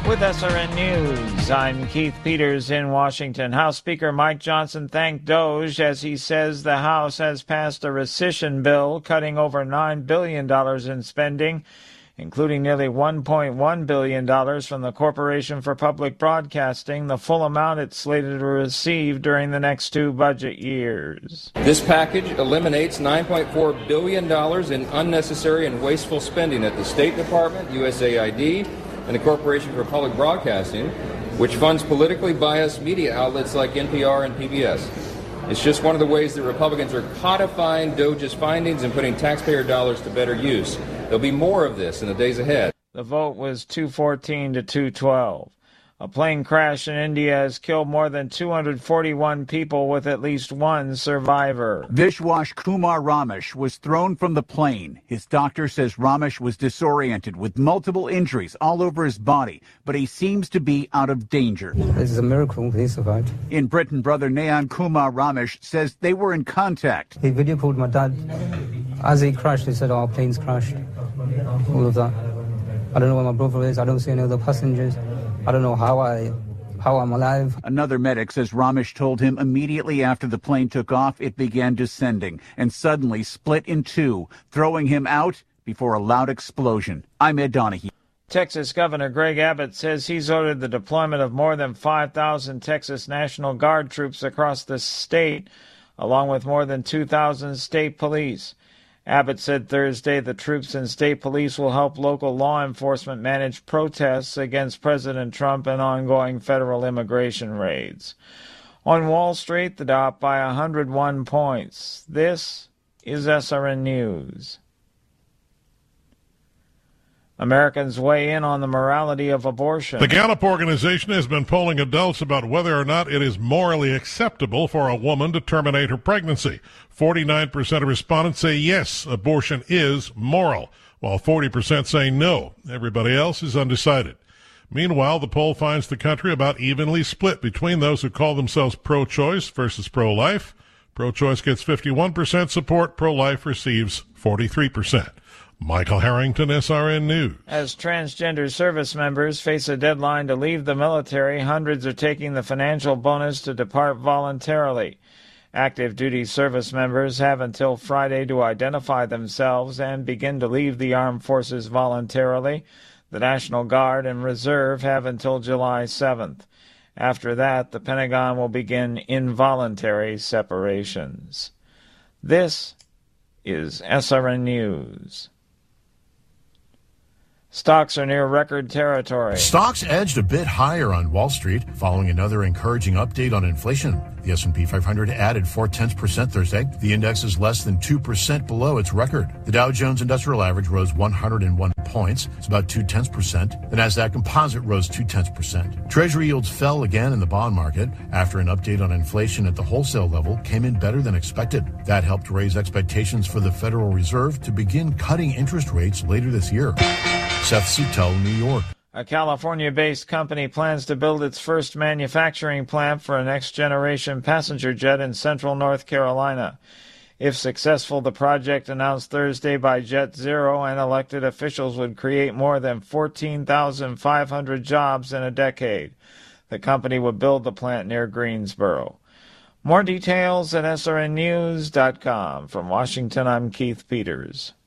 With SRN News, I'm Keith Peters in Washington. House Speaker Mike Johnson thanked DOJ as he says the House has passed a rescission bill cutting over $9 billion in spending, including nearly $1.1 billion from the Corporation for Public Broadcasting, the full amount it's slated to receive during the next 2 budget years. This package eliminates $9.4 billion in unnecessary and wasteful spending at the State Department, USAID, and the Corporation for Public Broadcasting, which funds politically biased media outlets like NPR and PBS. It's just one of the ways that Republicans are codifying DOJ's findings and putting taxpayer dollars to better use. There'll be more of this in the days ahead. The vote was 214 to 212. A plane crash in India has killed more than 241 people with at least one survivor. Vishwas Kumar Ramesh was thrown from the plane. His doctor says Ramesh was disoriented with multiple injuries all over his body, but he seems to be out of danger. This is a miracle he survived. In Britain, brother Nayan Kumar Ramesh says they were in contact. He video called my dad. As he crashed, he said, our plane's crashed. All of that. I don't know where my brother is. I don't see any other passengers. I don't know how I'm alive. Another medic says Ramesh told him immediately after the plane took off, it began descending and suddenly split in two, throwing him out before a loud explosion. I'm Ed Donahue. Texas Governor Greg Abbott says he's ordered the deployment of more than 5,000 Texas National Guard troops across the state, along with more than 2,000 state police. Abbott said Thursday the troops and state police will help local law enforcement manage protests against President Trump and ongoing federal immigration raids. On Wall Street, the Dow up by 101 points. This is SRN News. Americans weigh in on the morality of abortion. The Gallup organization has been polling adults about whether or not it is morally acceptable for a woman to terminate her pregnancy. 49% of respondents say yes, abortion is moral, while 40% say no. Everybody else is undecided. Meanwhile, the poll finds the country about evenly split between those who call themselves pro-choice versus pro-life. Pro-choice gets 51% support, pro-life receives 43%. Michael Harrington, SRN News. As transgender service members face a deadline to leave the military, hundreds are taking the financial bonus to depart voluntarily. Active duty service members have until Friday to identify themselves and begin to leave the armed forces voluntarily. The National Guard and Reserve have until July 7th. After that, the Pentagon will begin involuntary separations. This is SRN News. Stocks are near record territory. Stocks edged a bit higher on Wall Street following another encouraging update on inflation. The S&P 500 added 0.4% Thursday. The index is less than 2% below its record. The Dow Jones Industrial Average rose 101 points. It's about 0.2%. The Nasdaq Composite rose 0.2%. Treasury yields fell again in the bond market after an update on inflation at the wholesale level came in better than expected. That helped raise expectations for the Federal Reserve to begin cutting interest rates later this year. Seth Sutel, New York. A California-based company plans to build its first manufacturing plant for a next-generation passenger jet in central North Carolina. If successful, the project announced Thursday by Jet Zero and elected officials would create more than 14,500 jobs in a decade. The company would build the plant near Greensboro. More details at srnnews.com. From Washington, I'm Keith Peters.